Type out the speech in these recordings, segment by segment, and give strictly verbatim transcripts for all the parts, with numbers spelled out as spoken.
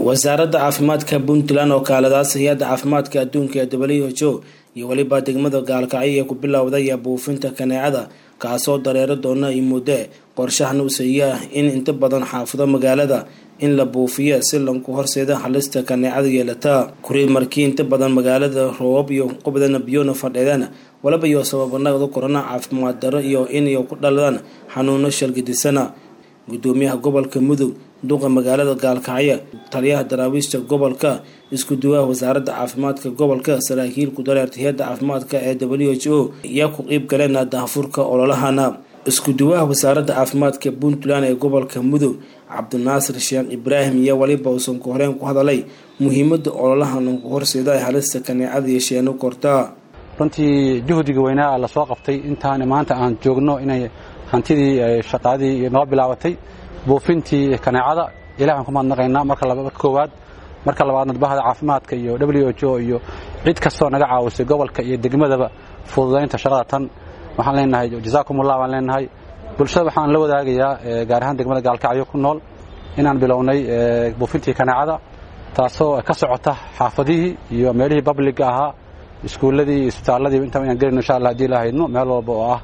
wasaaradda caafimaadka Puntland oo kaaladaas hay'adda caafimaadka adduunka ee W H O iyo waliba degmada gaalkacyo ku bilowday buufinta kaneecada kaasoo dareero doona in muddo qorshahan uu sayaa in inta badan xaafado magaalada in la buufiyo si lanku horseeda halista kaneecada yeelata kurii markii inta badan magaalada roob iyo qubadana biyona fadhiyaan walaba iyo sababnaa corona caafimaad daro iyo in ay ku dhaladaan xanuuno shalgidisana gudoomiyaha gobolka Mudug duqa magaalada gaalkacyo taliyaha daraawiishta gobolka isku duwaha wasaaradda caafimaadka gobolka saraakiil ku dareertay hay'adda caafimaadka ee W H O iyo ku qayb galeen daahfurka ololahana isku duwaha wasaaradda caafimaadka Puntland ee gobolka Mudug Cabdinaasir Sheekh Ibraahim iyo waliba uusan ku horeen ku hadalay muhiimadda ololahan ku horseeday halista kaneecada iyo sheeno korta runtii juhdiga weynaa la soo qabtay intaan maanta aan joogno inay hantidii shaqadii noo bilaabatay buufintii kaneecada ilaahan kuma naqaynaa marka labaad koowaad marka labaadna bahda caafimaadka iyo W H O iyo cid kastoo naga caawisay gobolka iyo degmadaba fududeynta shaqada tan waxaan leenahay jazaakumullah waan leenahay bulshada waxaan la wadaagayaa gaar ahaan degmada gaalkacyo ku nool inaan bilownay buufintii kaneecada taasoo ka socota xaafadihii iyo meelihii public ahaa iskuuladii isbitaaladii inta aan galino insha Allah hadii la haydno meel walba oo ah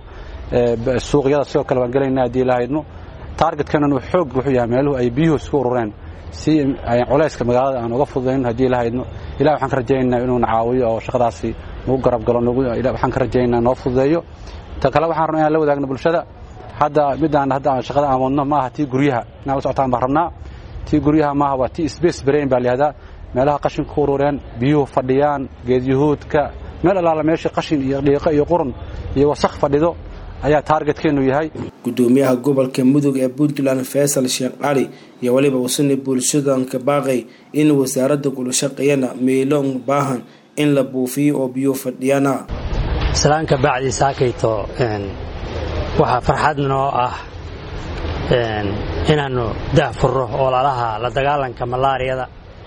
suuqyada sidoo kale waan galaynaa hadii la haydno targetkana uu xoog wuxuu yahay meeluhu ay biyuhu isku urureen si ay culayska magaalada aan uga fududeyn hadii la haydno ilaa waxaan ka rajaynaynaa inuu nacaawiyo oo shaqadaasi uu garab galo nagu ilaa waxaan ka rajaynaynaa noo fududeeyo ta kale waxaan rabnaa la wadaagno bulshada hadda midaan hadda shaqada aan wadno ma aha tii guryaha inaan la socotaan baan rabnaa tii guryaha ma aha waa tii space brain baa leeyahay meelaha qashin ku urureen biyuhu fadhiyaan geed yuhuudka meel alaala meesha qashin iyo dhiiqo iyo qurun iyo wasakh fadhido ayaa targetkeenu yahay gudoomiyaha gobolka Mudug ee Puntland Faisal Sheekh Ali iyo waliba wasni bulshadan ka baaqay in wasaaradda kula shaqeeyana meelon baahan in la buufiyo oo biyo fadhiyana salaanka bacdi saakayto een waxa farxad noo ah een inaanu daafuro ololaha la dagaalanka malaariyada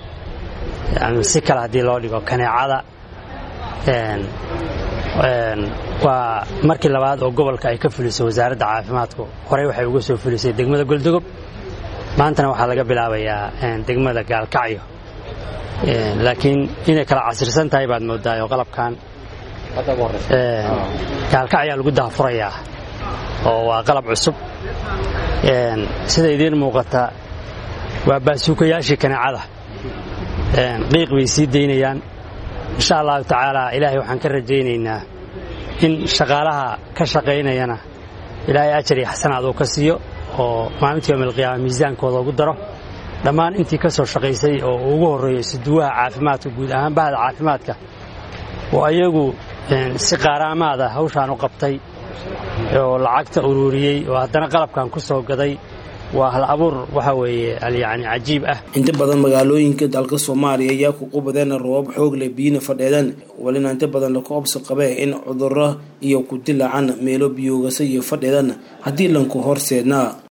yani si kala hadii loo dhigo kaneecada een een waa markii labaad oo gobolka ay ka fulisay wasaaradda caafimaadku horey waxay uga soo fulisay degmada Galdogob maantana waxa laga bilaabayaa een degmada Gaalkacyo een laakiin inay kala casirsan tahay baad moodaa qalabkan hadda waraysan ee Gaalkacyo lagu daafurayaa oo waa qalab cusub een sida idin muuqata waa baasuukayaashii kaneecada een qiiq way sii deynayaan insha Allah ta'ala ilaahay waxaan ka rajaynaynaa in shaqaalaha ka shaqeynayana ilaahay ajri xasanaad oo ka siiyo oo maalintii yawmal qiyaamah miisaankooda ugu daro dhammaan intii ka soo shaqeysay oo ugu horeeyay siduwaha caafimaadka guud ahaan bahda caafimaadka oo ayagu si qaaraamaada hawshan u qabtay oo lacagta ururiyay oo haddana qalabkan ku soo gaday waa hal abuur waxa weeye yani cajiib ah inta badan magaalooyinka dalka Soomaaliya ayaa ku qubadeen roob xoog leh biyo fadhiyaan walina inta badan la koobso qabay in cudurro iyo ku dilacan meelo biyooga iyo fadhiyaan hadii lanku horseedna